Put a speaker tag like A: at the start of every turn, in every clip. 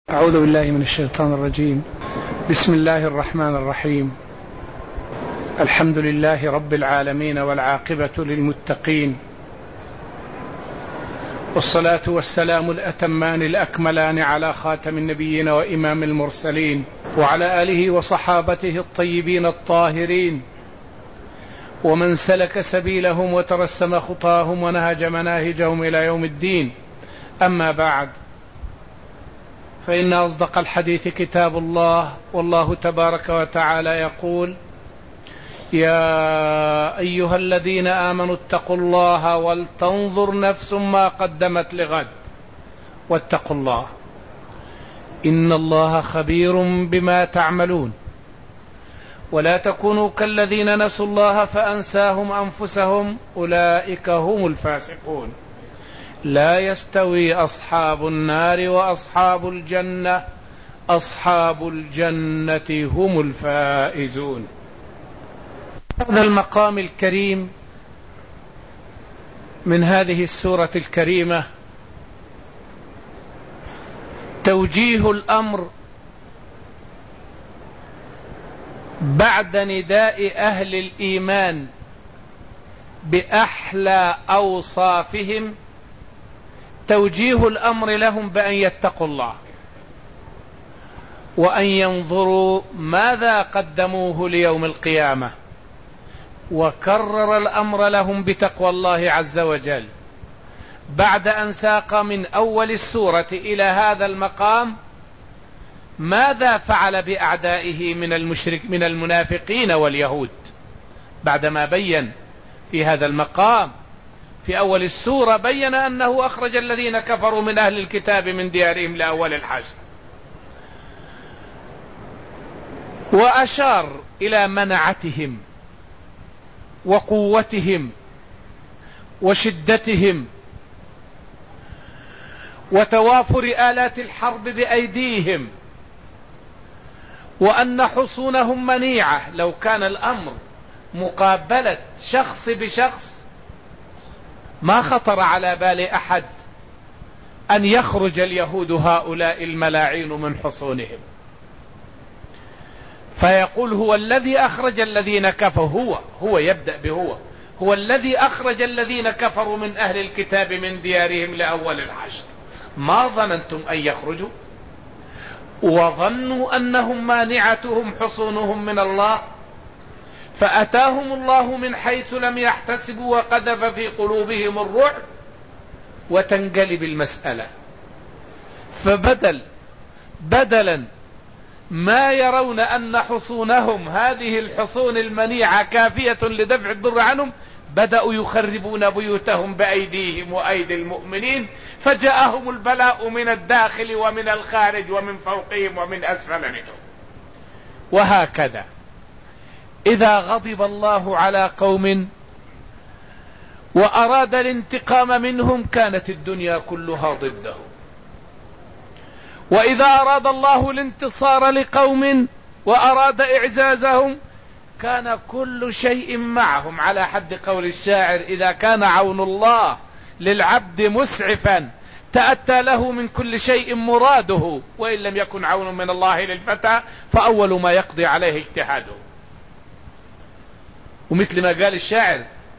A: أعوذ بالله من الشيطان الرجيم. بسم الله الرحمن الرحيم. الحمد لله رب العالمين والعاقبة للمتقين، والصلاة والسلام الأتمان الأكملان على خاتم النبيين وإمام المرسلين وعلى آله وصحابته الطيبين الطاهرين ومن سلك سبيلهم وترسم خطاهم ونهج مناهجهم إلى يوم الدين. أما بعد، فإن أصدق الحديث كتاب الله، والله تبارك وتعالى يقول: يا أيها الذين آمنوا اتقوا الله ولتنظر نفس ما قدمت لغد واتقوا الله إن الله خبير بما تعملون ولا تكونوا كالذين نسوا الله فأنساهم أنفسهم أولئك هم الفاسقون. لا يستوي أصحاب النار وأصحاب الجنة، أصحاب الجنة هم الفائزون. هذا المقام الكريم من هذه السورة الكريمة توجيه الأمر بعد نداء أهل الإيمان بأحلى أوصافهم، توجيه الأمر لهم بأن يتقوا الله وأن ينظروا ماذا قدموه ليوم القيامة، وكرر الأمر لهم بتقوى الله عز وجل بعد أن ساق من أول السورة إلى هذا المقام ماذا فعل بأعدائه من المنافقين واليهود، بعدما بين في هذا المقام في أول السورة بين أنه أخرج الذين كفروا من أهل الكتاب من ديارهم لأول الحشر، وأشار إلى منعتهم وقوتهم وشدتهم وتوافر آلات الحرب بأيديهم، وأن حصونهم منيعة. لو كان الأمر مقابلة شخص بشخص ما خطر على بال أحد أن يخرج اليهود هؤلاء الملاعين من حصونهم، فيقول هو الذي أخرج الذين كفروا، هو يبدأ هو الذي أخرج الذين كفروا من أهل الكتاب من ديارهم لأول الحشر. ما ظننتم أن يخرجوا وظنوا أنهم مانعتهم حصونهم من الله، فأتاهم الله من حيث لم يحتسبوا وقذف في قلوبهم الرعب، وتنقلب المسألة. بدلا ما يرون أن حصونهم هذه الحصون المنيعة كافية لدفع الضر عنهم، بدأوا يخربون بيوتهم بأيديهم وأيدي المؤمنين، فجاءهم البلاء من الداخل ومن الخارج ومن فوقهم ومن أسفل منهم. وهكذا إذا غضب الله على قوم وأراد الانتقام منهم كانت الدنيا كلها ضده، وإذا أراد الله الانتصار لقوم وأراد إعزازهم كان كل شيء معهم، على حد قول الشاعر: إذا كان عون الله للعبد مسعفا تأتى له من كل شيء مراده، وإن لم يكن عون من الله للفتى فأول ما يقضي عليه اجتهاده. ومثل ما قال الشاعر: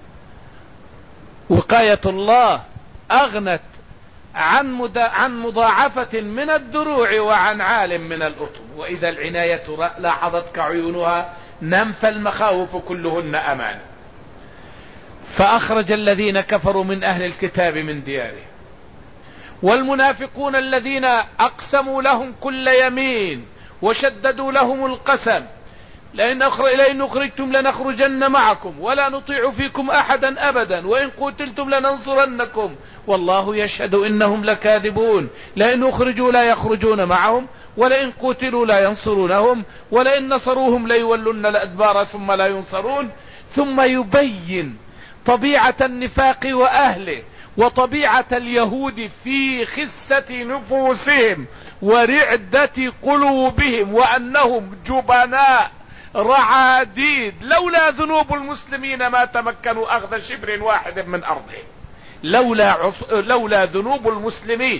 A: وقاية الله أغنت عن مضاعفة من الدروع وعن عالم من الأطم، وإذا العناية لاحظتك عيونها ننفى المخاوف كلهن أمان. فأخرج الذين كفروا من أهل الكتاب من ديارهم، والمنافقون الذين أقسموا لهم كل يمين وشددوا لهم القسم: لئن أخرجتم لنخرجن معكم ولا نطيع فيكم أحدا أبدا وإن قتلتم لننصرنكم والله يشهد إنهم لكاذبون. لئن أخرجوا لا يخرجون معهم ولئن قتلوا لا ينصرونهم ولئن نصروهم ليولن الأدبار ثم لا ينصرون. ثم يبين طبيعة النفاق وأهله وطبيعة اليهود في خسة نفوسهم ورعدة قلوبهم، وأنهم جبناء رعاديد، لولا ذنوب المسلمين ما تمكنوا أخذ شبر واحد من أرضهم. لولا ذنوب المسلمين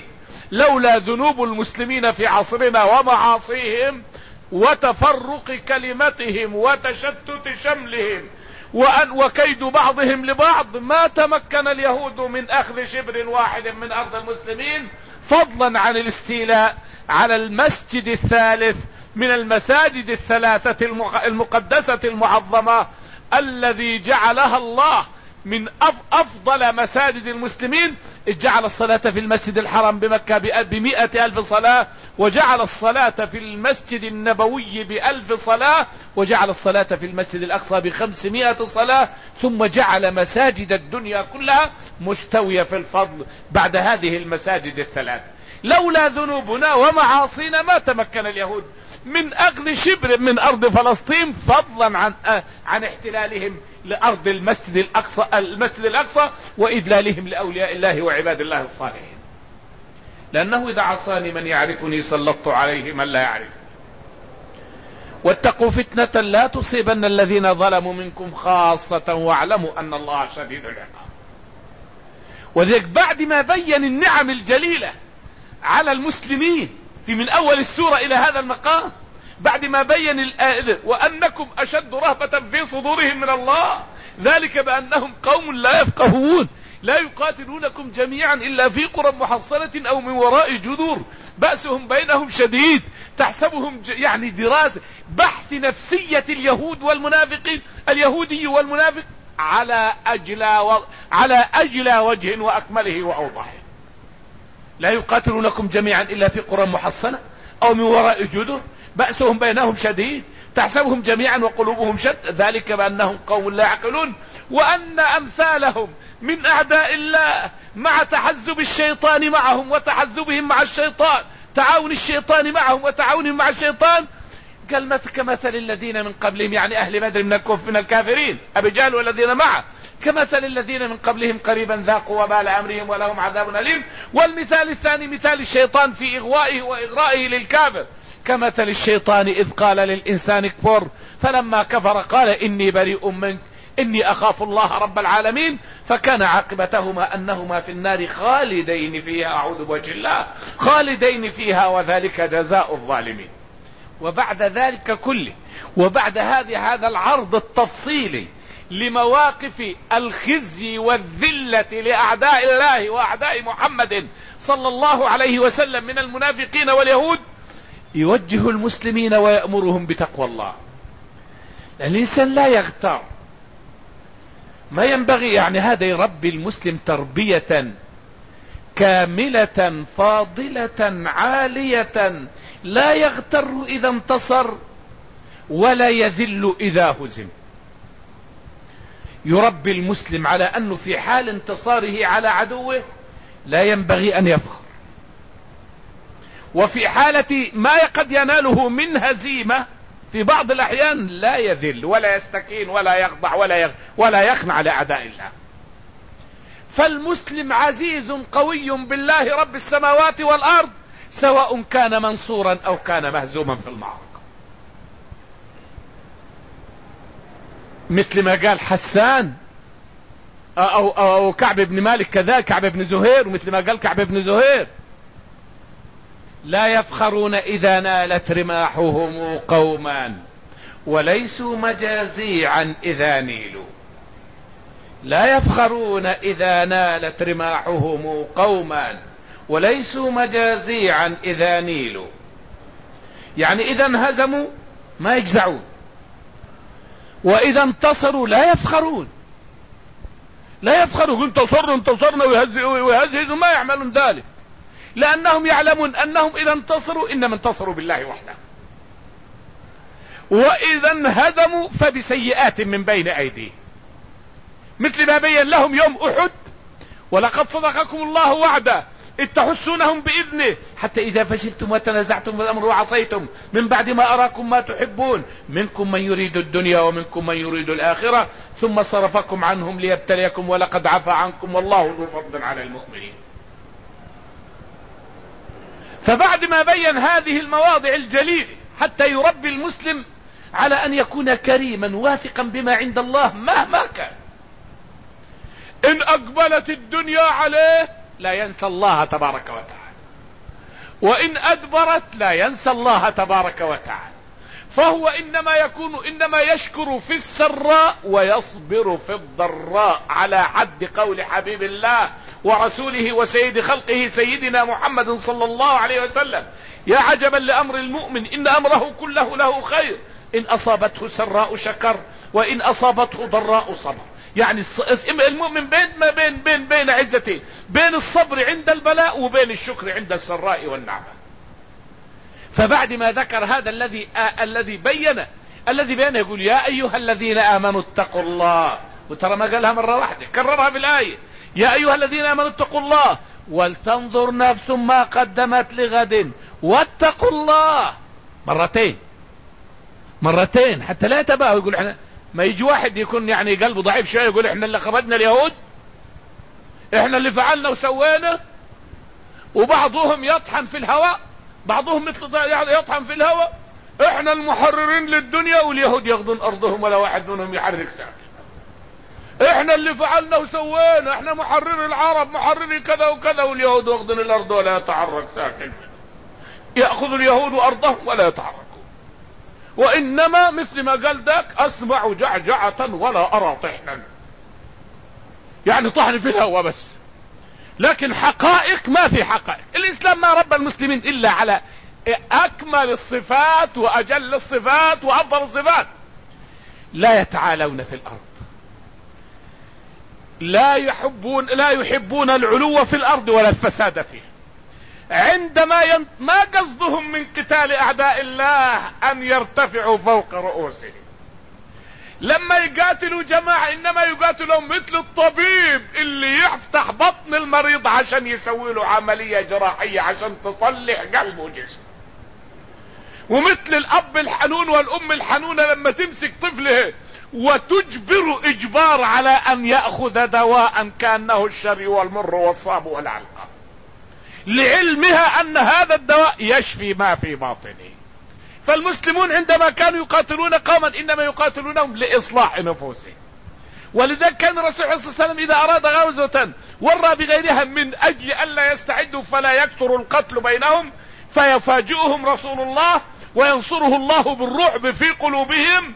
A: لولا ذنوب المسلمين في عصرنا ومعاصيهم وتفرق كلمتهم وتشتت شملهم وكيد بعضهم لبعض ما تمكن اليهود من اخذ شبر واحد من ارض المسلمين، فضلا عن الاستيلاء على المسجد الثالث من المساجد الثلاثة المقدسة المعظمة الذي جعلها الله من افضل مساجد المسلمين. جعل الصلاة في المسجد الحرام بمكة ب100,000 صلاة، وجعل الصلاة في المسجد النبوي ب1000 صلاة، وجعل الصلاة في المسجد الأقصى ب500 صلاة، ثم جعل مساجد الدنيا كلها مستوية في الفضل بعد هذه المساجد الثلاث. لولا ذنوبنا ومعاصينا ما تمكن اليهود من أخذ شبر من أرض فلسطين، فضلا عن احتلالهم لأرض المسجد الأقصى وإذلالهم لأولياء الله وعباد الله الصالحين. لأنه إذا عصاني من يعرفني سلطت عليه من لا يعرفني. واتقوا فتنة لا تصيبن الذين ظلموا منكم خاصة واعلموا أن الله شديد العقاب. وذلك بعد ما بين النعم الجليلة على المسلمين من أول السورة إلى هذا المقام، بعد ما بين وأنكم أشد رهبة في صدورهم من الله، ذلك بأنهم قوم لا يفقهون لا يقاتلونكم جميعا إلا في قرى محصنة أو من وراء جذور بأسهم بينهم شديد تحسبهم يعني دراسة بحث نفسية اليهود والمنافقين، اليهودي والمنافق على أجلى وجه وأكمله وأوضحه. لا يقاتلونكم جميعا إلا في قرى محصنة أو من وراء جذور بأسهم بينهم شديد تحسبهم جميعا وقلوبهم شتى ذلك بأنهم قوم لا يعقلون. وأن أمثالهم من أعداء الله مع تحزب الشيطان معهم وتحزبهم مع الشيطان، تعاون الشيطان معهم وتعاونهم مع الشيطان، قال كمثل الذين من قبلهم، يعني أهل بدر من الكافرين أبي جهل والذين معه، كمثل الذين من قبلهم قريبا ذاقوا وبال أمرهم ولهم عذاب أليم. والمثال الثاني مثال الشيطان في إغوائه وإغرائه للكافر، كمثل الشيطان إذ قال للإنسان اكفر فلما كفر قال إني بريء منك إني أخاف الله رب العالمين، فكان عاقبتهما أنهما في النار خالدين فيها، أعوذ بوجه الله، خالدين فيها وذلك جزاء الظالمين. وبعد ذلك كله وبعد هذا العرض التفصيلي لمواقف الخزي والذلة لأعداء الله وأعداء محمد صلى الله عليه وسلم من المنافقين واليهود، يوجه المسلمين ويأمرهم بتقوى الله. الإنسان لا يغتر، ما ينبغي يعني هذا يربي المسلم تربية كاملة فاضلة عالية، لا يغتر إذا انتصر ولا يذل إذا هزم. يربي المسلم على أنه في حال انتصاره على عدوه لا ينبغي أن يفخر، وفي حالة ما قد يناله من هزيمة في بعض الأحيان لا يذل ولا يستكين ولا يخضع ولا يخنع لأعداء الله. فالمسلم عزيز قوي بالله رب السماوات والأرض، سواء كان منصورا أو كان مهزوما في المعركة. مثل ما قال حسان أو كعب بن مالك كذلك، كعب بن زهير، ومثل ما قال كعب بن زهير: لا يفخرون إذا نالت رماحهم قوما وليسوا مجازيعا إذا نيلوا. لا يفخرون إذا نالت رماحهم قوما وليسوا مجازيعا إذا نيلوا، يعني إذا انهزموا ما يجزعون، وإذا انتصروا لا يفخرون. لا يفخروا انتصرنا ويهزئوا، ما يعملون ذلك، لأنهم يعلمون أنهم إذا انتصروا إنما انتصروا بالله وحده، وإذا انهزموا فبسيئات من بين أيديهم، مثل ما بين لهم يوم أحد: ولقد صدقكم الله وعده إذ تحسونهم بإذنه حتى إذا فشلتم وتنازعتم في الأمر وعصيتم من بعد ما أراكم ما تحبون منكم من يريد الدنيا ومنكم من يريد الآخرة ثم صرفكم عنهم ليبتليكم ولقد عفا عنكم والله ذو فضل على المؤمنين. فبعد ما بين هذه المواضع الجليلة حتى يربي المسلم على أن يكون كريما واثقا بما عند الله مهما كان، إن أقبلت الدنيا عليه لا ينسى الله تبارك وتعالى، وإن أدبرت لا ينسى الله تبارك وتعالى. فهو إنما يشكر في السراء ويصبر في الضراء، على حد قول حبيب الله ورسوله وسيد خلقه سيدنا محمد صلى الله عليه وسلم: يا عجبا لأمر المؤمن إن أمره كله له خير، إن أصابته سراء شكر وإن أصابته ضراء صبر. يعني المؤمن بين عزتين، بين الصبر عند البلاء وبين الشكر عند السراء والنعمة. فبعد ما ذكر هذا الذي بين يقول: يا أيها الذين آمنوا اتقوا الله. وترى ما قالها مرة واحدة، كررها بالآية: يا أيها الذين آمنوا اتقوا الله ولتنظر نفس ما قدمت لغد واتقوا الله. مرتين حتى لا يتباهوا. يقول احنا ما يجي واحد يكون يعني قلبه ضعيف شوية يقول احنا اللي خرجنا اليهود، احنا اللي فعلنا وسوينا. وبعضهم يطحن في الهواء، بعضهم مثل يطحن في الهواء: احنا المحررين للدنيا واليهود ياخذون ارضهم ولا واحد منهم يحرك ساكن. احنا اللي فعلنا وسوينا، احنا محرر العرب، محررين كذا وكذا، واليهود ياخذون الارض ولا يتحرك ساكن. ياخذ اليهود ارضهم ولا يتحركوا. وانما مثل ما قال ذاك: اسمع جعجعة ولا ارى طحنا. يعني طحن في الهواء بس، لكن حقائق ما في حقائق. الاسلام ما ربى المسلمين الا على اكمل الصفات واجل الصفات وافضل الصفات. لا يتعالون في الارض، لا يحبون العلو في الارض ولا الفساد فيها. عندما ما قصدهم من قتال اعداء الله ان يرتفعوا فوق رؤوسهم. لما يقاتلوا جماعة انما يقاتلهم مثل الطبيب اللي يفتح بطن المريض عشان يسوي له عملية جراحية عشان تصلح قلبه وجسمه. ومثل الاب الحنون والام الحنونة لما تمسك طفله وتجبر اجبار على ان يأخذ دواء كأنه الشري والمر والصاب والعلقة، لعلمها ان هذا الدواء يشفي ما في باطنه. فالمسلمون عندما كانوا يقاتلون قوما انما يقاتلونهم لاصلاح نفوسهم. ولذلك كان الرسول صلى الله عليه وسلم اذا اراد غزوة ورى بغيرها من اجل الا يستعدوا فلا يكثر القتل بينهم، فيفاجئهم رسول الله وينصره الله بالرعب في قلوبهم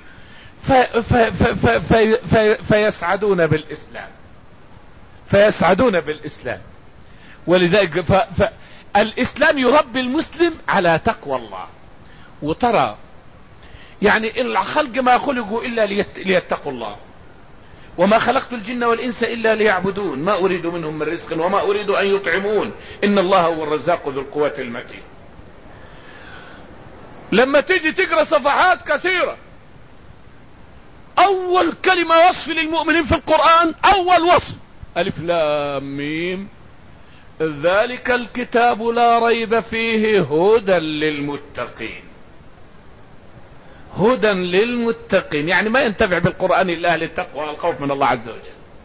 A: فيسعدون بالاسلام. ولذلك الاسلام يربي المسلم على تقوى الله. وترى يعني الخلق ما خلقوا الا ليتقوا الله، وما خلقت الجن والانس الا ليعبدون، ما اريد منهم من رزق وما اريد ان يطعمون ان الله هو الرزاق ذو القوة المتين. لما تيجي تقرأ صفحات كثيرة، اول كلمة وصف للمؤمنين في القرآن، اول وصف: الف لام ميم ذلك الكتاب لا ريب فيه هدى للمتقين. هدى للمتقين يعني ما ينتفع بالقرآن إلا أهل التقوى والخوف من الله عز وجل.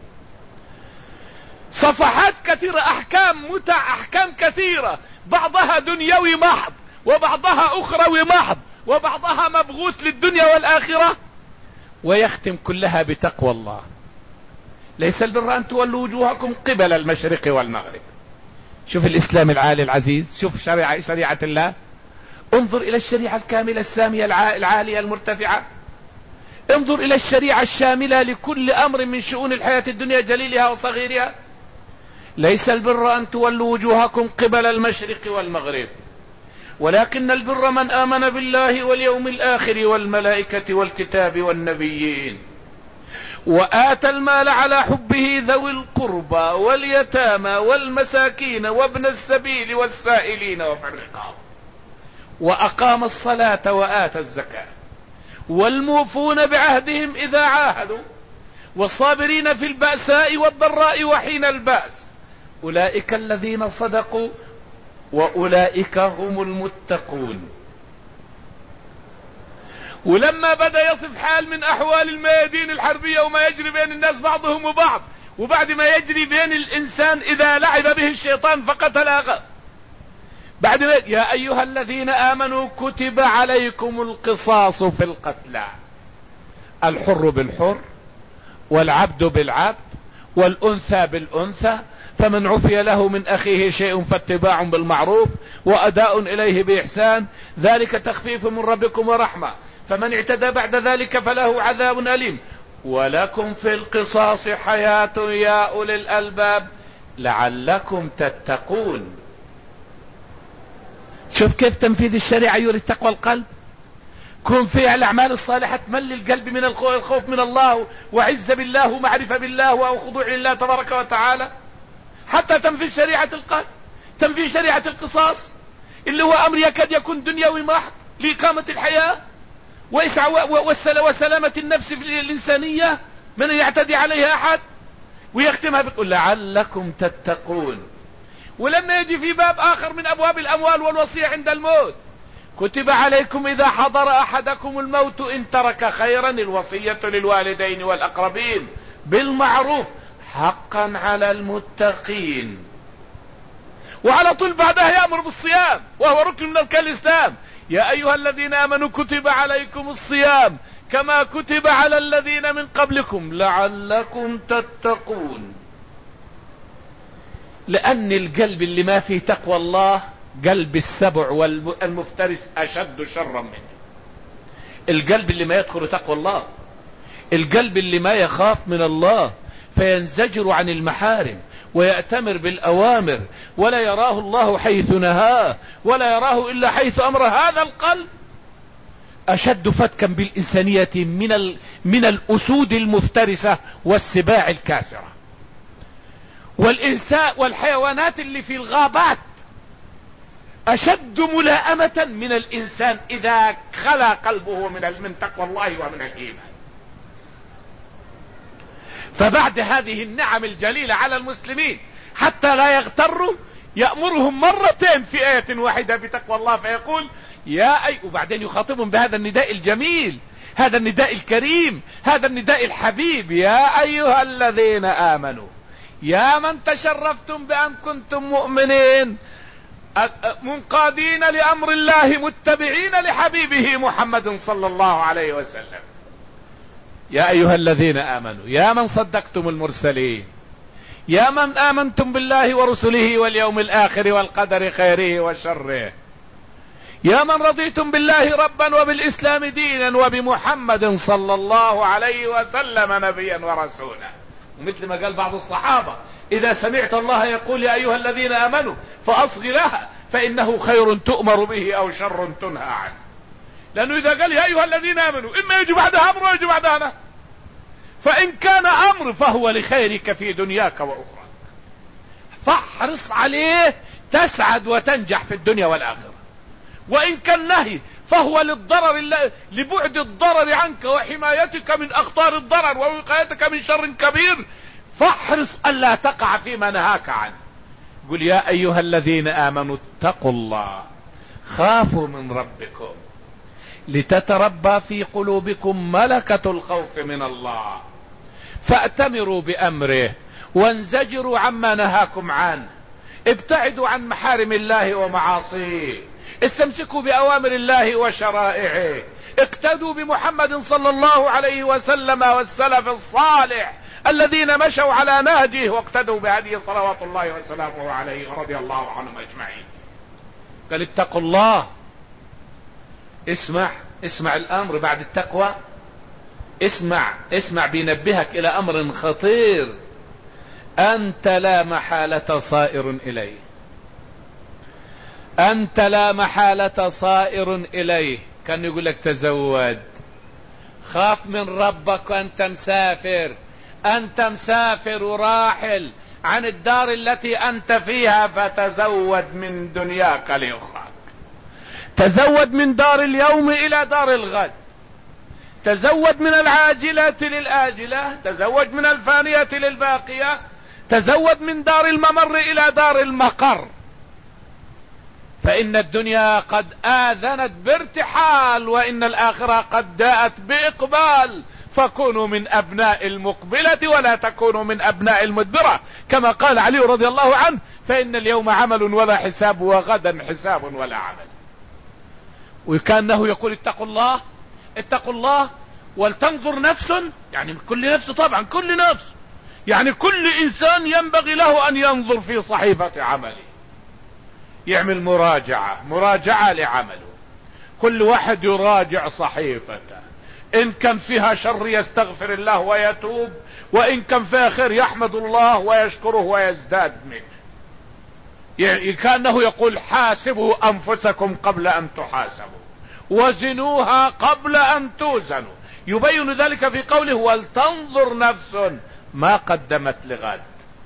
A: صفحات كثيرة، أحكام كثيرة، بعضها دنيوي محض وبعضها أخروي محض وبعضها مبغوث للدنيا والآخرة، ويختم كلها بتقوى الله. ليس البر أن تولوا وجوهكم قبل المشرق والمغرب. شوف الإسلام العالي العزيز، شوف شريعة الله. انظر إلى الشريعة الكاملة السامية العالية المرتفعة. انظر إلى الشريعة الشاملة لكل أمر من شؤون الحياة الدنيا جليلها وصغيرها. ليس البر أن تولوا وجوهكم قبل المشرق والمغرب، ولكن البر من آمن بالله واليوم الآخر والملائكة والكتاب والنبيين وآتى المال على حبه ذوي القربى واليتامى والمساكين وابن السبيل والسائلين وفي الرقاب وأقام الصلاة وآتى الزكاة والموفون بعهدهم إذا عاهدوا والصابرين في البأساء والضراء وحين البأس أولئك الذين صدقوا وأولئك هم المتقون. ولما بدأ يصف حال من أحوال الميادين الحربية وما يجري بين الناس بعضهم وبعض، وبعد ما يجري بين الإنسان إذا لعب به الشيطان فقتل أخاه، بعد ما يا أيها الذين آمنوا كتب عليكم القصاص في القتلى، الحر بالحر والعبد بالعبد والأنثى بالأنثى فمن عفي له من أخيه شيء فاتباع بالمعروف وأداء إليه بإحسان ذلك تخفيف من ربكم ورحمة فمن اعتدى بعد ذلك فله عذاب أليم ولكم في القصاص حياة يا أولي الألباب لعلكم تتقون. شوف كيف تنفيذ الشريعة يوري تقوى القلب. كن فيها الأعمال الصالحة تملي القلب من الخوف من الله وعز بالله ومعرفة بالله وخضوع لله تبارك وتعالى حتى تنفيذ شريعة القتل، تنفيذ شريعة القصاص اللي هو أمر يكاد يكون دنيوي محض لإقامة الحياة وسلامة النفس الإنسانية من يعتدي عليها أحد. ويختمها بيقول لعلكم تتقون. ولما يجي في باب آخر من أبواب الأموال والوصية عند الموت كتب عليكم إذا حضر أحدكم الموت إن ترك خيرا الوصية للوالدين والأقربين بالمعروف حقا على المتقين. وعلى طول بعدها يأمر بالصيام وهو ركن من أركان الإسلام. يا أيها الذين آمنوا كتب عليكم الصيام كما كتب على الذين من قبلكم لعلكم تتقون. لأن القلب اللي ما فيه تقوى الله قلب السبع والمفترس أشد شرا منه. القلب اللي ما يدخل تقوى الله، القلب اللي ما يخاف من الله فينزجر عن المحارم ويأتمر بالأوامر ولا يراه الله حيث نهاه ولا يراه إلا حيث أمره، هذا القلب أشد فتكا بالإنسانية من الأسود المفترسة والسباع الكاسرة. والإنسان والحيوانات اللي في الغابات أشد ملائمة من الإنسان إذا خلا قلبه من تقوى الله ومن الإيمان. فبعد هذه النعم الجليلة على المسلمين حتى لا يغتروا يأمرهم مرتين في آية واحدة بتقوى الله فيقول وبعدين يخاطبهم بهذا النداء الجميل، هذا النداء الكريم، هذا النداء الحبيب: يا أيها الذين آمنوا، يا من تشرفتم بأن كنتم مؤمنين منقادين لأمر الله متبعين لحبيبه محمد صلى الله عليه وسلم. يا أيها الذين آمنوا، يا من صدقتم المرسلين، يا من آمنتم بالله ورسله واليوم الآخر والقدر خيره وشره، يا من رضيتم بالله ربا وبالإسلام دينا وبمحمد صلى الله عليه وسلم نبيا ورسولا. ومثل ما قال بعض الصحابة: إذا سمعت الله يقول يا أيها الذين آمنوا فأصغ لها فإنه خير تؤمر به أو شر تنهى عنه. لأنه إذا قال يا أيها الذين آمنوا إما يجي بعدها أمر ويجي بعدها نهي، فإن كان أمر فهو لخيرك في دنياك وأخرى، فاحرص عليه تسعد وتنجح في الدنيا والآخرة. وإن كان نهي فهو للضرر، لبعد الضرر عنك وحمايتك من أخطار الضرر ووقايتك من شر كبير، فاحرص ألا تقع فيما نهاك عنه. قل يا أيها الذين آمنوا اتقوا الله، خافوا من ربكم لتتربى في قلوبكم ملكة الخوف من الله، فأتمروا بأمره وانزجروا عما نهاكم عنه، ابتعدوا عن محارم الله ومعاصيه، استمسكوا بأوامر الله وشرائعه، اقتدوا بمحمد صلى الله عليه وسلم والسلف الصالح الذين مشوا على نهجه واقتدوا بهديه صلوات الله وسلامه عليه ورضي الله عنهم أجمعين. قال اتقوا الله. اسمع الأمر بعد التقوى، اسمع بينبهك إلى أمر خطير: أنت لا محالة صائر إليه، أنت لا محالة صائر إليه. كان يقول لك تزود، خاف من ربك وأنت مسافر، أنت مسافر وراحل عن الدار التي أنت فيها، فتزود من دنياك لأخراك، تزود من دار اليوم إلى دار الغد، تزود من العاجلة للآجلة، تزود من الفانية للباقية، تزود من دار الممر إلى دار المقر. فإن الدنيا قد آذنت بارتحال، وإن الآخرة قد جاءت بإقبال، فكونوا من أبناء المقبلة ولا تكونوا من أبناء المدبرة، كما قال علي رضي الله عنه: فإن اليوم عمل ولا حساب، وغدا حساب ولا عمل. وكانه يقول اتقوا الله، اتقوا الله ولتنظر نفس، يعني كل نفس، طبعا كل نفس يعني كل انسان ينبغي له ان ينظر في صحيفة عمله، يعمل مراجعة لعمله. كل واحد يراجع صحيفته، ان كان فيها شر يستغفر الله ويتوب، وان كان فيها خير يحمد الله ويشكره ويزداد منه. يعني كأنه يقول حاسبوا انفسكم قبل ان تحاسبوا، وزنوها قبل ان توزنوا. يبين ذلك في قوله ولتنظر نفس ما قدمت لغد.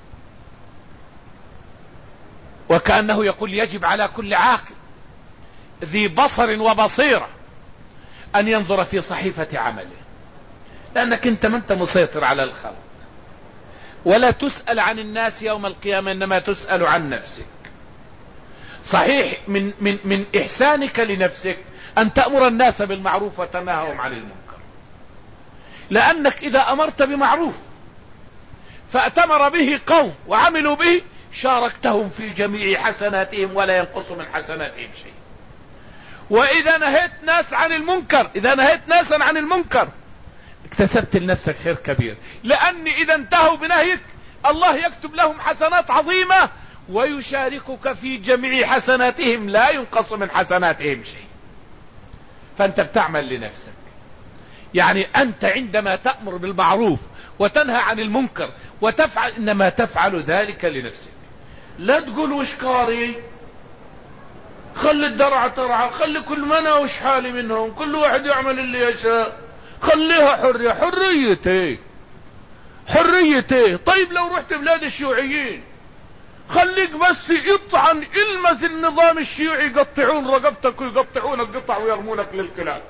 A: وكأنه يقول يجب على كل عاقل ذي بصر وبصيرة ان ينظر في صحيفة عمله، لانك انت ما انت مسيطر على الخلق، ولا تسأل عن الناس يوم القيامة، انما تسأل عن نفسك. صحيح من احسانك لنفسك ان تأمر الناس بالمعروف وتنهاهم عن المنكر، لانك اذا امرت بمعروف فأتمر به قوم وعملوا به شاركتهم في جميع حسناتهم ولا ينقص من حسناتهم شيء. واذا نهيت ناس عن المنكر، اذا نهيت ناسا عن المنكر اكتسبت لنفسك خير كبير، لان اذا انتهوا بنهيك الله يكتب لهم حسنات عظيمة ويشاركك في جميع حسناتهم لا ينقص من حسناتهم شيء. فانت بتعمل لنفسك. يعني انت عندما تأمر بالمعروف وتنهى عن المنكر وتفعل، انما تفعل ذلك لنفسك. لا تقول وش قاري، خلي الدرع ترعى، خلي كل منا وش حالي منهم، كل واحد يعمل اللي يشاء، خليها حرية. حريتي. طيب لو رحت بلاد الشيوعيين خليك بس يطعن المس النظام الشيوعي، يقطعون رقبتك ويقطعونك قطع ويرمونك للكلاب.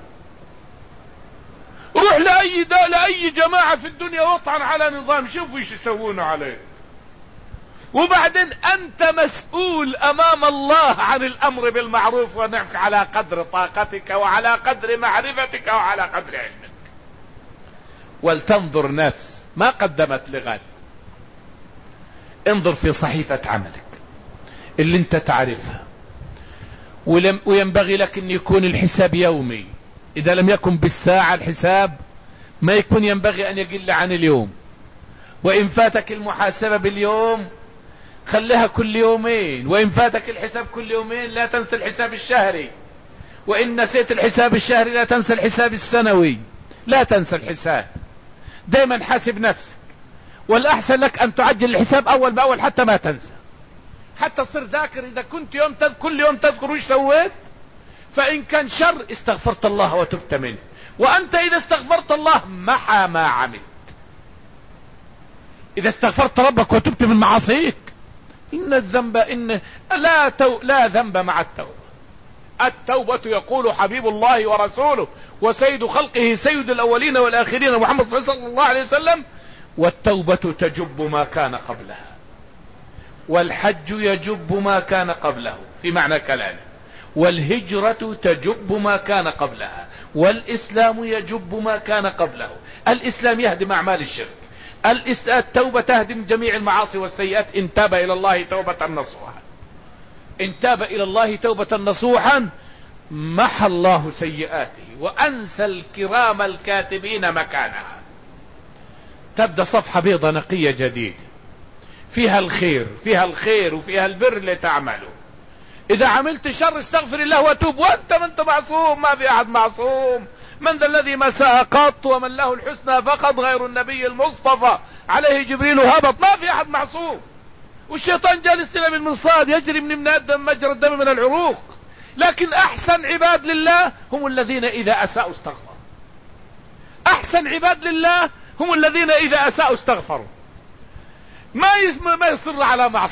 A: روح لأي جماعة في الدنيا واطعن على نظام، شوفوا ايش يسوونه عليه. وبعدين انت مسؤول امام الله عن الامر بالمعروف والنهي على قدر طاقتك وعلى قدر معرفتك وعلى قدر علمك. ولتنظر نفس ما قدمت لغد. انظر في صحيفة عملك اللي انت تعرفها، وينبغي لك ان يكون الحساب يومي. اذا لم يكن بالساعة الحساب ما يكون ينبغي ان يقل عن اليوم. وان فاتك المحاسبة باليوم خليها كل يومين، وان فاتك الحساب كل يومين لا تنسى الحساب الشهري، وان نسيت الحساب الشهري لا تنسى الحساب السنوي. لا تنسى الحساب، دايما حاسب نفسك. والاحسن لك ان تعجل الحساب اول باول حتى ما تنسى، حتى تصير ذاكر. اذا كنت كل يوم تذكر وش سويت، فان كان شر استغفرت الله وتبت منه، وانت اذا استغفرت الله محى ما عملت. اذا استغفرت ربك وتبت من معاصيك، ان الذنب لا ذنب مع التوبة. التوبة يقول حبيب الله ورسوله وسيد خلقه سيد الاولين والاخرين محمد صلى الله عليه وسلم: والتوبة تجب ما كان قبلها، والحج يجب ما كان قبله في معنى كلامه، والهجرة تجب ما كان قبلها، والإسلام يجب ما كان قبله. الإسلام يهدم أعمال الشرك، التوبة تهدم جميع المعاصي والسيئات. إن تاب إلى الله توبة نصوحا، إن تاب إلى الله توبة نصوحا محى الله سيئاته وأنسى الكرام الكاتبين مكانها. تبدأ صفحة بيضة نقية جديدة فيها الخير وفيها البر اللي تعمله. إذا عملت شر استغفر الله وتوب، وأنت ما أنت معصوم، ما في أحد معصوم. من ذا الذي ما ساء قط ومن له الحسنى فقط غير النبي المصطفى عليه جبريل هبط. ما في أحد معصوم، والشيطان جالس لنا بالمرصاد يجري من الدم مجرى الدم من العروق. لكن أحسن عباد لله هم الذين إذا أساءوا استغفروا. أحسن عباد لله هم الذين إذا أساءوا استغفروا. ما يصر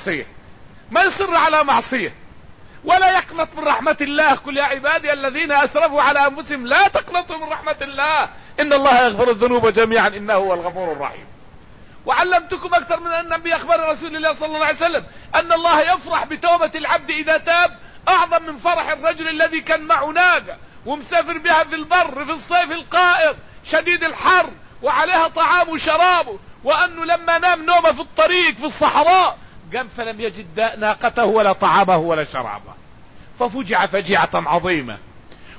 A: على معصية ولا يقنط من رحمة الله. قل يا عبادي الذين أسرفوا على أنفسهم لا تقنطوا من رحمة الله إن الله يغفر الذنوب جميعا إنه هو الغفور الرحيم. وعلمتكم أكثر من النبي أخبار رسول الله صلى الله عليه وسلم أن الله يفرح بتوبة العبد إذا تاب أعظم من فرح الرجل الذي كان معه ناقة ومسافر بها في البر في الصيف القائر شديد الحر وعليها طعام وشرابه، وأنه لما نام نومه في الطريق في الصحراء قام فلم يجد ناقته ولا طعامه ولا شرابه، ففجع فجيعة عظيمة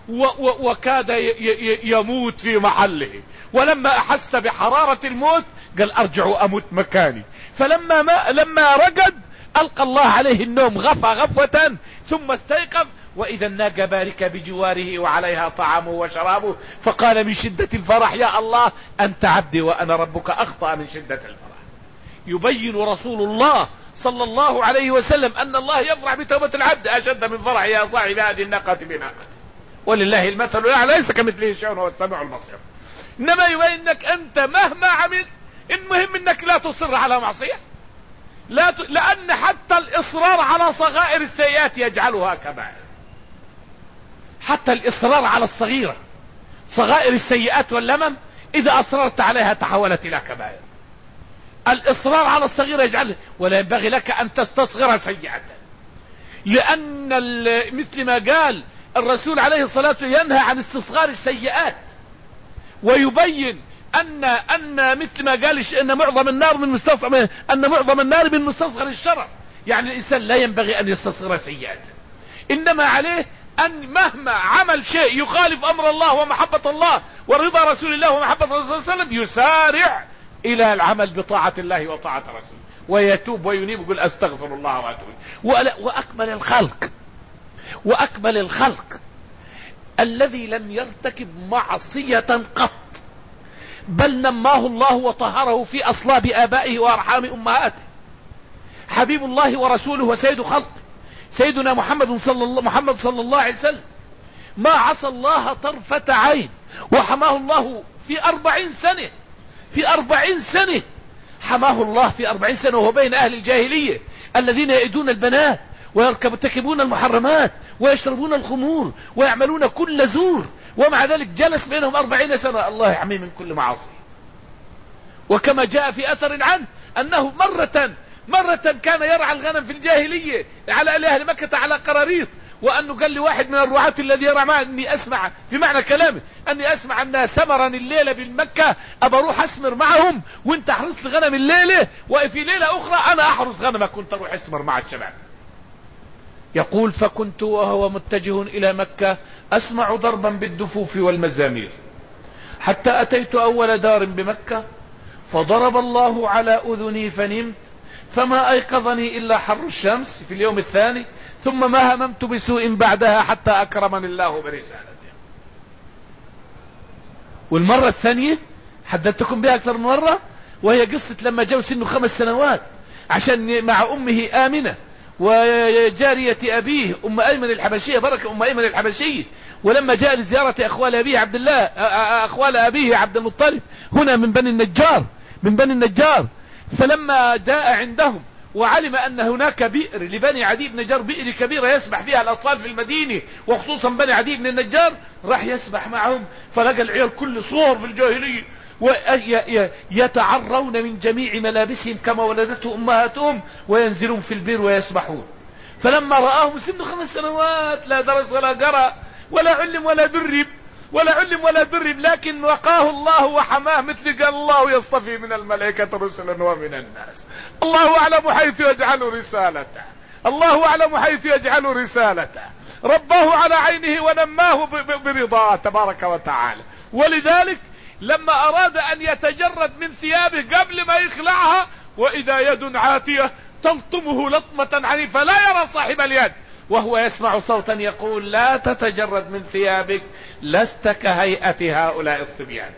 A: وكاد يموت في محله. ولما أحس بحرارة الموت قال ارجع واموت مكاني. لما رقد القى الله عليه النوم، غفى غفوة ثم استيقظ واذا الناقة باركة بجواره وعليها طعامه وشرابه، فقال من شدة الفرح يا الله انت عبدي وانا ربك، اخطأ من شدة الفرح. يبين رسول الله صلى الله عليه وسلم ان الله يفرح بتوبة العبد اشد من فرح يا صاحب هذه الناقة بناقته، ولله المثل الاعلى ليس كمثله شيء وهو السميع البصير. انما يبين انك انت مهما عمل المهم انك لا تصر على معصية، لان حتى الاصرار على صغائر السيئات يجعلها كبائر. حتى الاصرار على الصغيرة صغائر السيئات واللمم اذا اصررت عليها تحولت الى كبائر. الاصرار على الصغيرة يجعلها، ولا ينبغي لك ان تستصغر سيئة، لان مثل ما قال الرسول عليه الصلاة والسلام ينهى عن استصغار السيئات، ويبين ان مثل ما قال ان معظم النار من مستصغر الشرر. يعني الانسان لا ينبغي ان يستصغر سيئات، انما عليه ان مهما عمل شيء يخالف امر الله ومحبة الله ورضا رسول الله ومحبة الرسول صلى الله عليه وسلم يسارع الى العمل بطاعة الله وطاعة رسوله، ويتوب وينيب يقول استغفر الله واتوب. واكمل الخلق الذي لم يرتكب معصية قط، بل نماه الله وطهره في اصلاب ابائه وارحام امهاته، حبيب الله ورسوله وسيد خلق سيدنا محمد صلى الله عليه وسلم، ما عصى الله طرفة عين، وحماه الله في 40 سنة، في 40 سنة حماه الله في 40 سنة وهو بين اهل الجاهلية الذين يئدون البنات ويرتكبون المحرمات ويشربون الخمور ويعملون كل زور، ومع ذلك جلس بينهم 40 سنة الله يحميه من كل معاصي. وكما جاء في اثر عنه انه مرة كان يرعى الغنم في الجاهلية على اهل مكة على قراريط، وانه قال لواحد من الرعاة الذي يرعى معه اني اسمع في معنى كلامه اني اسمع انها سمرا الليلة بالمكة ابروح اسمر معهم وانت احرص لغنم الليلة، وفي ليلة اخرى انا احرص غنمك كنت اروح اسمر مع الشباب. يقول فكنت وهو متجه الى مكة اسمع ضربا بالدفوف والمزامير، حتى اتيت اول دار بمكة فضرب الله على اذني فنمت، فما ايقظني الا حر الشمس في اليوم الثاني، ثم ما هممت بسوء بعدها حتى اكرمني الله برسالته. والمرة الثانية حدثتكم بها اكثر من مرة، وهي قصة لما جاء سنه 5 سنوات عشان مع امه آمنة وجارية أبيه أم أيمن الحبشية، بركة أم أيمن الحبشية، ولما جاء لزيارة أخوال أبيه عبد الله أخوال أبيه عبد المطلب هنا من بني النجار، فلما جاء عندهم وعلم أن هناك بئر لبني عدي بن نجار، بئر كبيرة يسبح فيها الأطفال في المدينة وخصوصا بني عدي بن النجار، راح يسبح معهم فلقى العيال كل صور في الجاهلية ويتعرون من جميع ملابسهم كما ولدته أمهاتهم وينزلون في البئر ويسبحون. فلما رآهم سن 5 سنوات لا درس ولا قرأ ولا علم ولا درب لكن وقاه الله وحماه، مثل قال الله يصطفي من الملائكة رسلا ومن الناس، الله أعلم حيث يجعل رسالته، رباه على عينه ونماه برضاه تبارك وتعالى. ولذلك لما أراد أن يتجرد من ثيابه قبل ما يخلعها وإذا يد عاتية تلطمه لطمة عنيفة لا يرى صاحب اليد، وهو يسمع صوتا يقول لا تتجرد من ثيابك لست كهيئة هؤلاء الصبيان.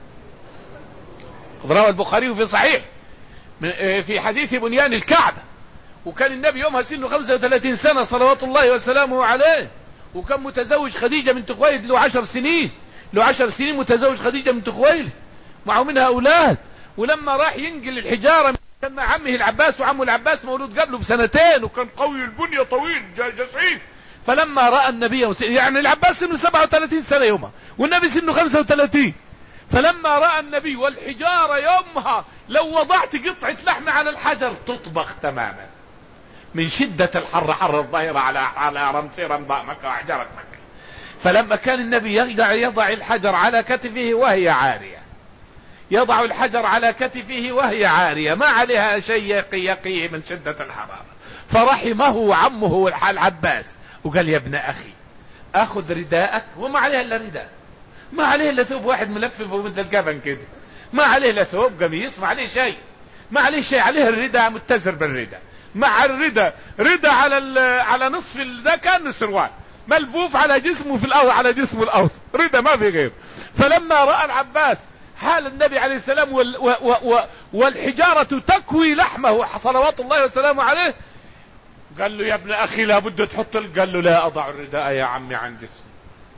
A: رواه البخاري في صحيح في حديث بنيان الكعبة، وكان النبي يومها سنه 35 سنة صلوات الله وسلامه عليه، وكان متزوج خديجة بنت خويلد له 10 سنين متزوج خديجة بنت خويلد معه منها أولاد. ولما راح ينقل الحجارة كان مع عمه العباس، وعمه العباس مولود قبله ب2 وكان قوي البنية طويل جسيم، فلما رأى النبي يعني العباس سنه 37 سنة يومها والنبي سنه 35، فلما رأى النبي والحجارة يومها لو وضعت قطعة لحم على الحجر تطبخ تماما من شدة الحر، حر الظهيرة على رمسي رمضاء مكة وحجرة مكة. فلما كان النبي يضع الحجر على كتفه وهي عارية، يضع الحجر على كتفه وهي عارية ما عليها شيء يقيه من شدة الحرارة، فرحمه عمه العباس وقال يا ابن أخي أخذ رداءك، وما عليها إلا رداء، ما عليها إلا ثوب واحد ملففه مثل الجبن كده، ما عليه لا ثوب قميص، ما عليه شيء، ما عليه شيء، عليه الرداء، متزر بالرداء، مع الرداء رداء على نصف ده كان سروال ملفوف على جسمه في الأرض، على جسمه الأوسط، رداء ما في غير. فلما رأى العباس حال النبي عليه السلام والحجارة تكوي لحمه صلوات الله وسلامه عليه، قال له يا ابن أخي لابد تحط، قال له لا أضع الرداء يا عمي عن جسمي.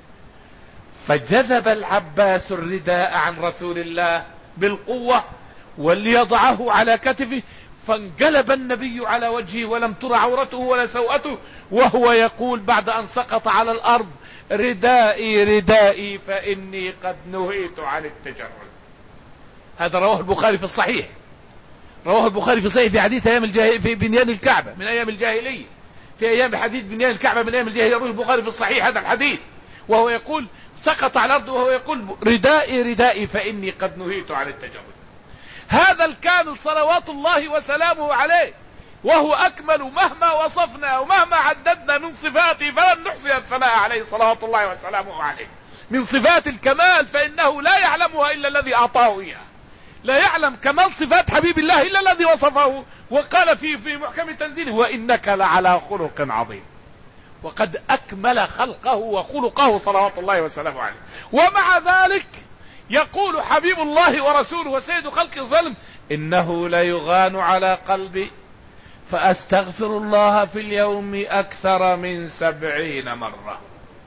A: فجذب العباس الرداء عن رسول الله بالقوة وليضعه على كتفه، فانقلب النبي على وجهه ولم تر عورته ولا سوءته، وهو يقول بعد أن سقط على الأرض: ردائي ردائي فإني قد نهيت عن التجرد. هذا رواه البخاري في الصحيح، رواه البخاري في صحيح في حديث أيام في بنيان الكعبة من أيام الجاهلية، في أيام حديث بنيان الكعبة من أيام الجاهلية، رواه البخاري في الصحيح هذا الحديث، وهو يقول سقط على الأرض وهو يقول: ردائي ردائي فإني قد نهيت عن التجرد. هذا الكامل صلوات الله وسلامه عليه، وهو أكمل مهما وصفنا ومهما عددنا من صفاته فلن نحصي الثناء عليه صلوات الله وسلامه عليه. من صفات الكمال فإنه لا يعلمها إلا الذي أعطاه إياه، لا يعلم كمال صفات حبيب الله إلا الذي وصفه، وقال في محكم تنزيله: وإنك لعلى خلق عظيم. وقد أكمل خلقه وخلقه صلوات الله وسلامه عليه. ومع ذلك يقول حبيب الله ورسوله وسيد خلق الظلم: إنه ليغان على قلبي فأستغفر الله في اليوم أكثر من 70 مرة.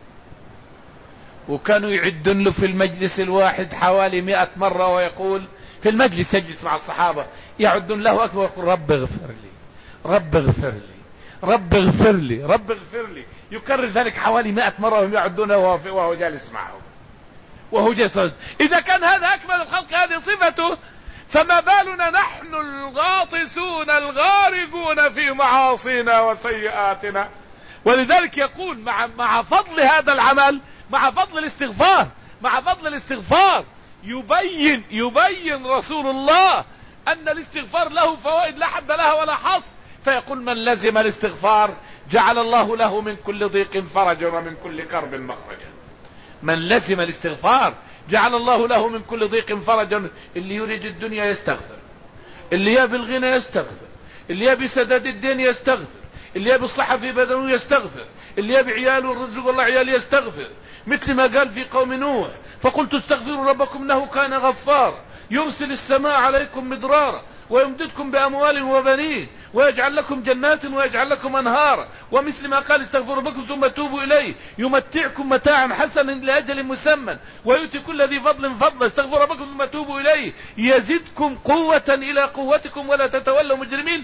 A: وكانوا يعدون له في المجلس الواحد حوالي 100 مرة، ويقول في المجلس يجلس مع الصحابة يعدون له أكثر ويقول: رب اغفر لي، رب اغفر لي، رب اغفر لي، رب اغفر لي. يكرر ذلك حوالي 100 مرة وهم يعدونه وهو جالس معهم، وهو جسد. إذا كان هذا أكمل الخلق هذه صفته، فما بالنا نحن الغاطسون الغارقون في معاصينا وسيئاتنا. ولذلك يقول مع فضل هذا العمل، مع فضل الاستغفار، مع فضل الاستغفار يبين رسول الله أن الاستغفار له فوائد لا حد لها ولا حصر. فيقول: من لزم الاستغفار جعل الله له من كل ضيق فرجا ومن كل كرب مخرجا. من لزم الاستغفار جعل الله له من كل ضيق فرجا. اللي يريد الدنيا يستغفر، اللي يبي الغنى يستغفر، اللي يبي سداد الدين يستغفر، اللي يبي الصحة في بدنه يستغفر، اللي يبي عياله والرزق والله عيال يستغفر، مثل ما قال في قوم نوح: فقلت استغفروا ربكم انه كان غفارا يرسل السماء عليكم مدرارا ويمددكم بأموال وبنين ويجعل لكم جنات ويجعل لكم أنهارا. ومثل ما قال: استغفروا ربكم ثم توبوا إليه يمتعكم متاعا حسنا لأجل مسمى ويؤتي كل ذي فضل فضلا. استغفروا ربكم ثم توبوا إليه يزدكم قوة إلى قوتكم ولا تتولوا مجرمين.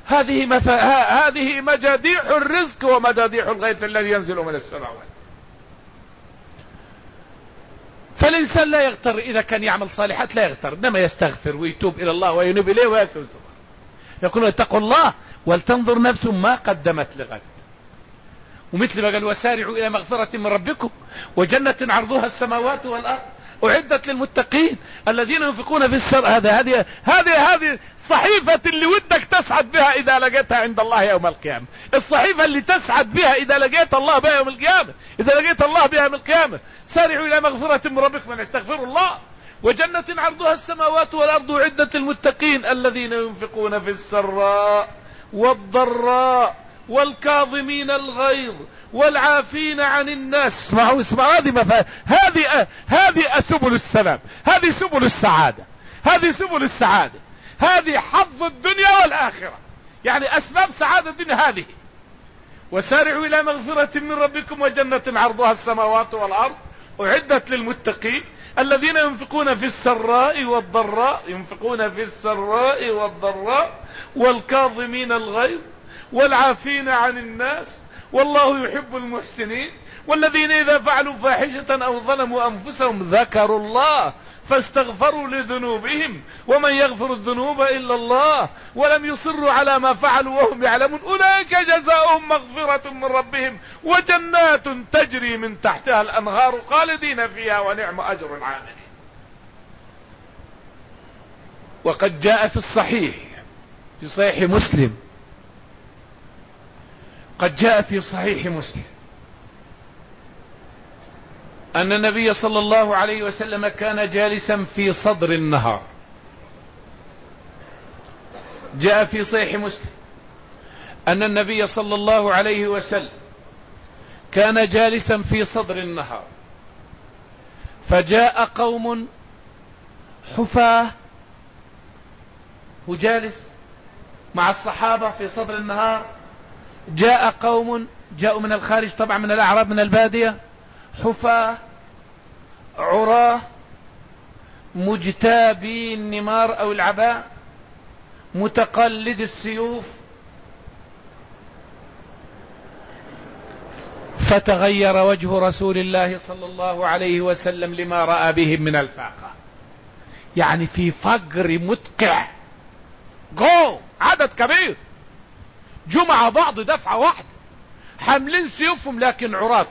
A: هذه مجاديح الرزق ومجاديح الغيث الذي ينزل من السماوات. فالإنسان لا يغتر إذا كان يعمل صالحات، لا يغتر، إنما يستغفر ويتوب إلى الله وينوب إليه ويكثر الصلاة. يقول: اتقوا الله ولتنظر نفس ما قدمت لغد. ومثل ما قال: وسارعوا إلى مغفرة من ربكم وجنة عرضها السماوات والأرض أعدت للمتقين الذين ينفقون في السر. هذه الصحيفة اللي ودك تسعد بها إذا لقيتها عند الله يوم القيامة، الصحيفة اللي تسعد بها إذا لقيت الله بها يوم القيامة، إذا لقيت الله بها يوم القيامة. سارعوا إلى مغفرة من ربكم، من يستغفر الله، وجنة عرضها السماوات والأرض أعدت للمتقين الذين ينفقون في السراء والضراء والكاظمين الغيظ والعافين عن الناس. اسمعوا هذه سبل السلام، هذه سبل السعادة، هذه سبل السعادة، هذه حظ الدنيا والآخرة، يعني أسباب سعادة الدنيا هذه. وسارعوا إلى مغفرة من ربكم وجنة عرضها السماوات والأرض أعدت للمتقين الذين ينفقون في السراء والضراء، ينفقون في السراء والضراء والكاظمين الغيظ والعافين عن الناس والله يحب المحسنين. والذين إذا فعلوا فاحشة أو ظلموا أنفسهم ذكروا الله فاستغفروا لذنوبهم ومن يغفر الذنوب إلا الله ولم يصروا على ما فعلوا وهم يعلمون أولئك جزاؤهم مغفرة من ربهم وجنات تجري من تحتها الأنهار خالدين فيها ونعم أجر العاملين. وقد جاء في الصحيح، في صحيح مسلم، قد جاء في صحيح مسلم أن النبي صلى الله عليه وسلم كان جالسا في صدر النهار جاء في صحيح مسلم أن النبي صلى الله عليه وسلم كان جالسا في صدر النهار، فجاء قوم حفاة، وجالس مع الصحابة في صدر النهار، جاء قوم جاءوا من الخارج طبعا من الأعراب من البادية، حفاة عراه مجتابي النمار أو العباء متقلد السيوف، فتغير وجه رسول الله صلى الله عليه وسلم لما رأى بهم من الفاقة، يعني في فقر مدقع، عدد كبير جمع بعض دفعة واحدة حاملين سيوفهم لكن عراة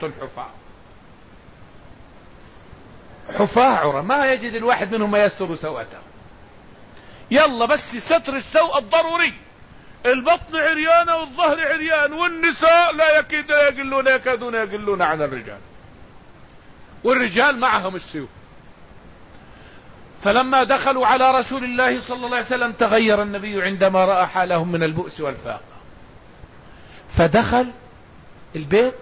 A: حفاة عرى، ما يجد الواحد منهم ما يستر سوءته، يلا بس ستر السوء الضروري، البطن عريانة والظهر عريان، والنساء لا يكادون يقلون عن الرجال، والرجال معهم السيوف. فلما دخلوا على رسول الله صلى الله عليه وسلم تغير النبي عندما رأى حالهم من البؤس والفاقة، فدخل البيت،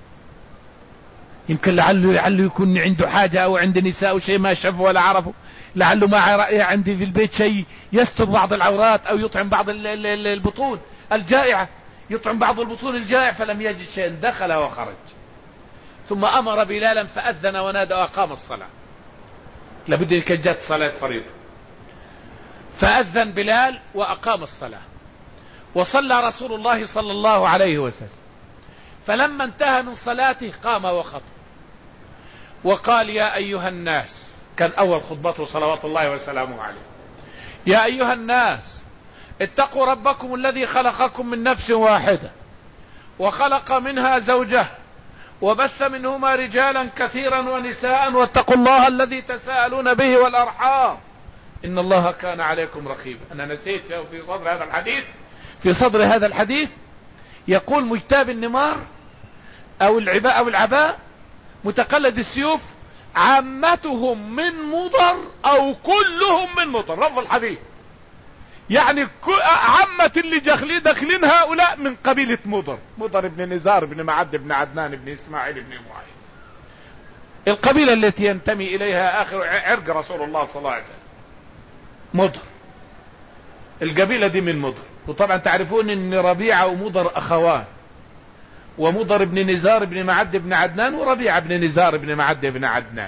A: يمكن لعله يكون عنده حاجة أو عند نساء أو شيء ما شافوا ولا عرفوا، لعله ما عندي في البيت شيء يستر بعض العورات أو يطعم بعض البطون الجائعة، يطعم بعض البطون الجائع، فلم يجد شيء، دخل وخرج، ثم أمر بلالا فأذن ونادى وأقام الصلاة، لابد أن جت صلاة فريضة، فأذن بلال وأقام الصلاة، وصلى رسول الله صلى الله عليه وسلم، فلما انتهى من صلاته قام وخطب وقال: يا أيها الناس، كان أول خطبته صلوات الله وسلامه عليه: يا أيها الناس اتقوا ربكم الذي خلقكم من نفس واحدة وخلق منها زوجها وبث منهما رجالا كثيرا ونساء واتقوا الله الذي تساءلون به والأرحام إن الله كان عليكم رقيبا. أنا نسيت في صدر هذا الحديث يقول: مجتاب النمار أو العباء متقلد السيوف، عامتهم من مضر أو كلهم من مضر، رفض الحديث، يعني عامة اللي داخلين هؤلاء من قبيلة مضر بن نزار بن معد بن عدنان بن إسماعيل بن معين، القبيلة التي ينتمي إليها آخر عرق رسول الله صلى الله عليه وسلم، مضر، القبيلة دي من مضر. وطبعا تعرفون ان ربيعة ومضر أخوان، ومضر بن نزار بن معد بن عدنان وربيعة بن نزار بن معد بن عدنان.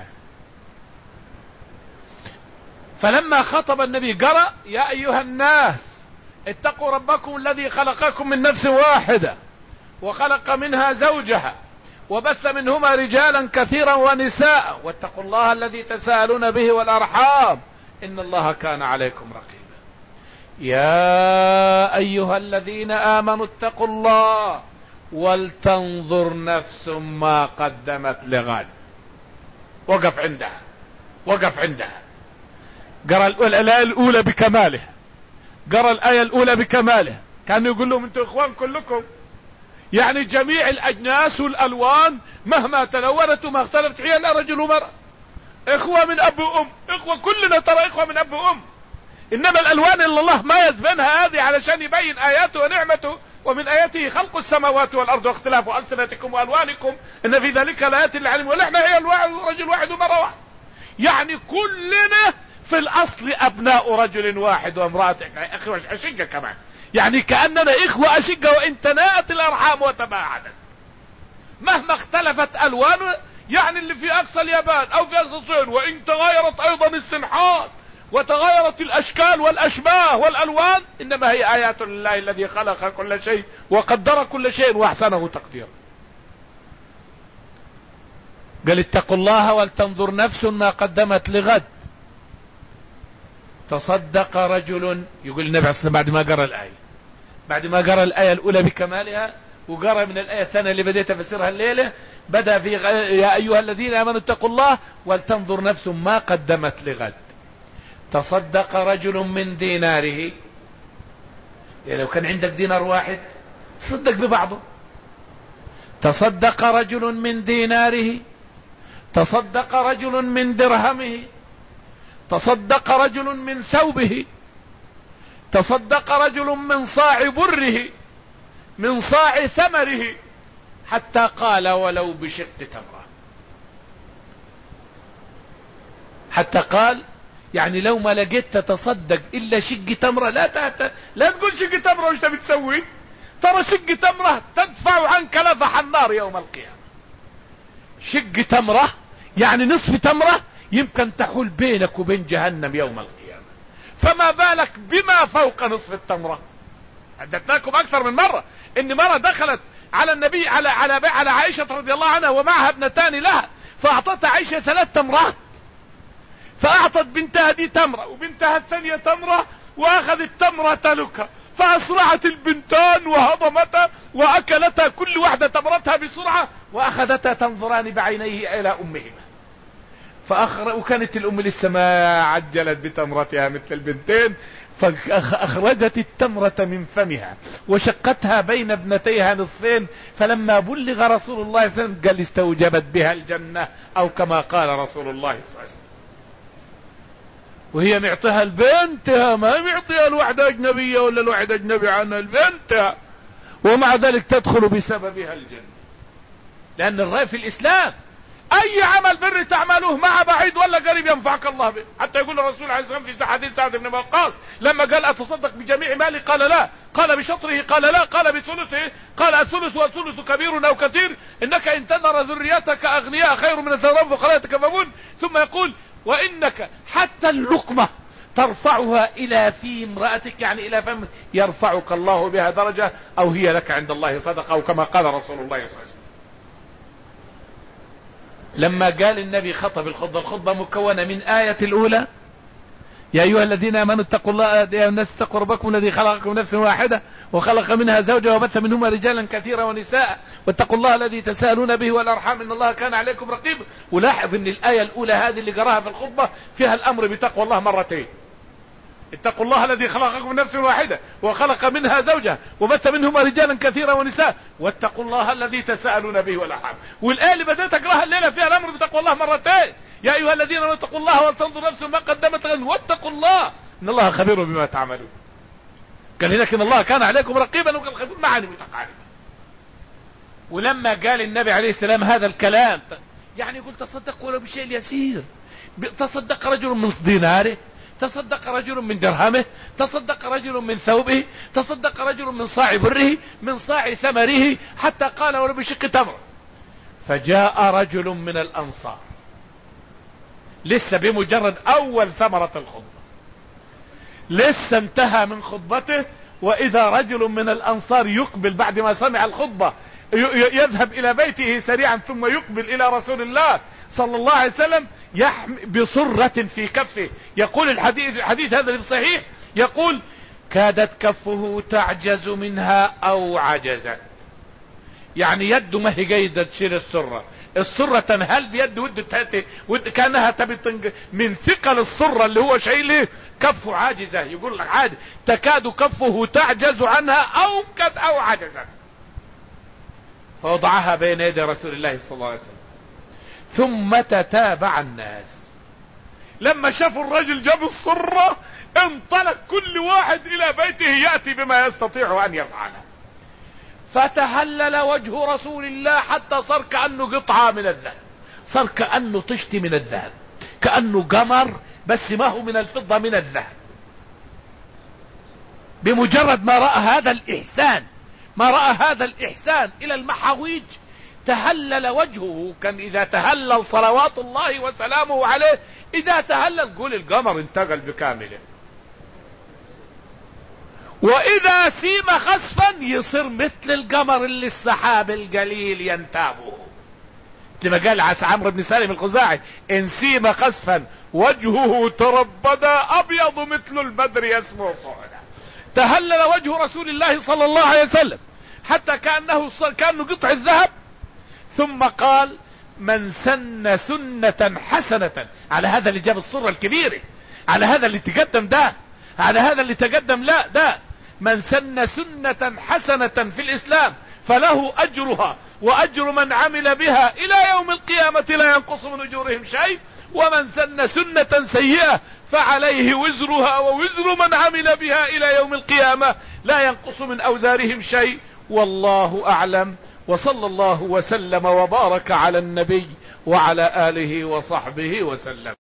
A: فلما خطب النبي قرأ: يا أيها الناس اتقوا ربكم الذي خلقكم من نفس واحدة وخلق منها زوجها وبث منهما رجالا كثيرا ونساء واتقوا الله الذي تساءلون به والأرحام إن الله كان عليكم رقيبا. يا أيها الذين آمنوا اتقوا الله ولتنظر نفس ما قدمت لغد. وقف عندها قرأ الآية الأولى بكمالها، قرأ الآية الأولى بكمالها، كان يقول لهم: انتوا إخوان كلكم، يعني جميع الأجناس والألوان مهما تلونت وما اختلفت هي رجل ومرأة، إخوة من أب وأم، إخوة كلنا ترى إخوة من أب وأم، إنما الألوان اللي الله ميز بينها هذه علشان يبين آياته ونعمته، ومن آياته خلق السماوات والأرض واختلاف ألسنتكم وألوانكم إن في ذلك لآيات للعالمين، ونحن هي رجل واحد ومرأة واحد، يعني كلنا في الأصل أبناء رجل واحد وامرأة أخوة أشقة كمان، يعني كأننا إخوة أشقة وإن تناءت الأرحام وتباعدت مهما اختلفت ألوان، يعني اللي في أقصى اليابان أو في أقصى الصين، وإن تغيرت أيضا السنحات وتغيرت الأشكال والأشباه والألوان، إنما هي آيات الله الذي خلق كل شيء وقدر كل شيء وأحسنه تقديرا. قال: اتقوا الله ولتنظر نفس ما قدمت لغد. تصدق رجل، يقول النبي عليه بعد ما قرأ الآية، بعد ما قرأ الآية الأولى بكمالها وقرأ من الآية الثانية اللي بديت أفسرها الليلة، بدأ في يا أيها الذين آمنوا اتقوا الله ولتنظر نفس ما قدمت لغد. تصدق رجل من ديناره، يعني لو كان عندك دينار واحد تصدق ببعضه. تصدق رجل من ديناره، تصدق رجل من درهمه، تصدق رجل من ثوبه، تصدق رجل من صاع بره من صاع ثمره حتى قال ولو بشق تمرة. حتى قال يعني لو ما لقيت تتصدق إلا شق تمرة لا تقول شق تمرة وش تبي تسوي؟ ترى شق تمرة تدفع عنك لفح النار يوم القيامة. شق تمرة يعني نصف تمرة يمكن تحول بينك وبين جهنم يوم القيامة، فما بالك بما فوق نصف التمرة. حدثناكم أكثر من مرة إن مرة دخلت على النبي على عائشة رضي الله عنها ومعها ابنتان لها، فأعطت عائشة 3 تمرات، فأعطت بنتها دي تمرة وبنتها الثانية تمرة، وأخذت تمرة تلك، فأسرعت البنتان وهضمتها وأكلتها كل واحدة تمرتها بسرعة، وأخذتها تنظران بعينيه إلى أمهما. وكانت الأم لسه ما عجلت بتمرتها مثل البنتين، فأخرجت التمرة من فمها وشقتها بين ابنتيها نصفين، فلما بلغ رسول الله صلى الله عليه وسلم قال استوجبت بها الجنة، أو كما قال رسول الله صلى الله عليه وسلم. وهي معطيها لبنتها، ما معطيها الوحدة أجنبية ولا الوحدة أجنبي عنها، لبنتها، ومع ذلك تدخل بسببها الجنة. لأن الرأي في الإسلام أي عمل بر تعمله مع بعيد ولا قريب ينفعك الله به. حتى يقول الرسول عليه الصلاة والسلام في حديث سعد بن وقاص لما قال أتصدق بجميع مالي؟ قال لا. قال بشطره؟ قال لا. قال بثلثه؟ قال الثلث والثلث كبير أو كثير، إنك إن تذر ذريتك أغنياء خير من الثروة فقراء يتكففون. ثم يقول وإنك حتى اللقمة ترفعها إلى في امرأتك، يعني إلى فم، يرفعك الله بها درجة، أو هي لك عند الله صدقة، أو كما قال رسول الله صلى الله عليه وسلم. لما قال النبي خطب الخطبة مكونة من آية الأولى يا أيها الذين آمنوا اتقوا الله يا الناس اتقوا ربكم الذي خلقكم من نفس واحدة وخلق منها زوجها وبث منهما رجالا كثيرا ونساء واتقوا الله الذي تساءلون به والأرحام إن الله كان عليكم رقيبا. ولاحظ ان الآية الأولى هذه اللي قراها في الخطبة فيها الأمر بتقوى الله مرتين. اتقوا الله الذي خلقكم من نفس واحدة وخلق منها زوجها وبث منهما رجالا كثيرا ونساء واتقوا الله الذي تساءلون به والأرحام. والآية اللي بدأت أقراها الليلة فيها الأمر بتقوى الله مرتين. يا أيها الذين آمنوا اتقوا الله ولتنظر نفس ما قدمت غد واتقوا الله إن الله خبير بما تعملون. قال هناك إن الله كان عليكم رقيبا وكان خبير معاني متقاربة. ولما قال النبي عليه السلام هذا الكلام يعني يقول تصدق ولو بشيء يسير. تصدق رجل من ديناره، تصدق رجل من درهمه، تصدق رجل من ثوبه، تصدق رجل من صاع بره، من صاع ثمره، حتى قال ولو بشق تمر. فجاء رجل من الأنصار لسه بمجرد أول ثمرة الخطبة، لسه انتهى من خطبته، وإذا رجل من الأنصار يقبل بعد ما سمع الخطبة يذهب إلى بيته سريعا ثم يقبل إلى رسول الله صلى الله عليه وسلم بصرة في كفه. يقول الحديث هذا الصحيح، يقول كادت كفه تعجز منها أو عجزت، يعني يده ما هي جيدة تشيل السرة تنهل بيد كانها تبي من ثقل السرة اللي هو شايله، كفه عاجزة. يقول لك عادي تكاد كفه تعجز عنها أو عجزت. فوضعها بين يدي رسول الله صلى الله عليه وسلم. ثم تتابع الناس لما شافوا الرجل جاب السرة انطلق كل واحد إلى بيته يأتي بما يستطيع أن يفعله. فتهلل وجه رسول الله حتى صار كأنه قطعة من الذهب، صار كأنه طشت من الذهب، كأنه قمر بس ما هو من الفضة، من الذهب. بمجرد ما رأى هذا الإحسان إلى المحاويج تهلل وجهه. كان إذا تهلل صلوات الله وسلامه عليه، إذا تهلل قول القمر انتقل بكامله، وإذا سيم خسفا يصير مثل القمر اللي السحاب القليل ينتابه. لما قال عمرو بن سالم الخزاعي إن سيم خسفا وجهه تربدا أبيض مثل البدر يسمو صعدا. تهلل وجه رسول الله صلى الله عليه وسلم حتى كأنه قطع الذهب. ثم قال من سن سنة حسنة، على هذا اللي جاب الصورة الكبيرة، على هذا اللي تقدم ده، على هذا اللي تقدم لا ده، من سن سنة حسنة في الإسلام فله أجرها وأجر من عمل بها إلى يوم القيامة لا ينقص من أجورهم شيء، ومن سن سنة سيئة فعليه وزرها ووزر من عمل بها إلى يوم القيامة، لا ينقص من أوزارهم شيء. والله أعلم، وصلى الله وسلم وبارك على النبي وعلى آله وصحبه وسلم.